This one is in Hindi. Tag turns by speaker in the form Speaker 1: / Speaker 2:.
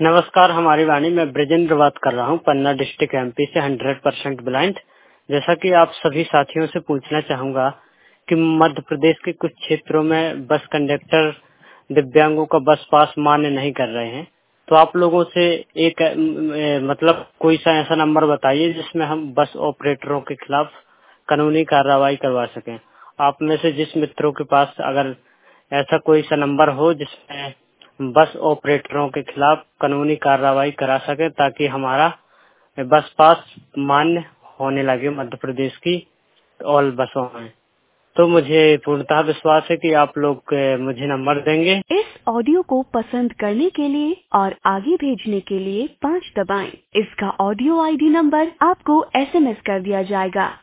Speaker 1: नमस्कार, हमारी वाणी। मैं ब्रजेंद्र बात कर रहा हूँ, पन्ना डिस्ट्रिक्ट एमपी से 100% ब्लाइंड। जैसा कि आप सभी साथियों से पूछना चाहूंगा कि मध्य प्रदेश के कुछ क्षेत्रों में बस कंडक्टर दिव्यांगों का बस पास मान्य नहीं कर रहे हैं, तो आप लोगों से एक मतलब कोई सा ऐसा नंबर बताइए जिसमें हम बस ऑपरेटरों के खिलाफ कानूनी कार्रवाई करवा सकें। आप में से जिस मित्रों के पास अगर ऐसा कोई सा नंबर हो जिसमें बस ऑपरेटरों के खिलाफ कानूनी कार्रवाई करा सके ताकि हमारा बस पास मान्य होने लगे मध्य प्रदेश की ऑल बसों में, तो मुझे पूर्णतः विश्वास है कि आप लोग मुझे नंबर देंगे।
Speaker 2: इस ऑडियो को पसंद करने के लिए और आगे भेजने के लिए 5 दबाएं। इसका ऑडियो आईडी नंबर आपको एसएमएस कर दिया जाएगा।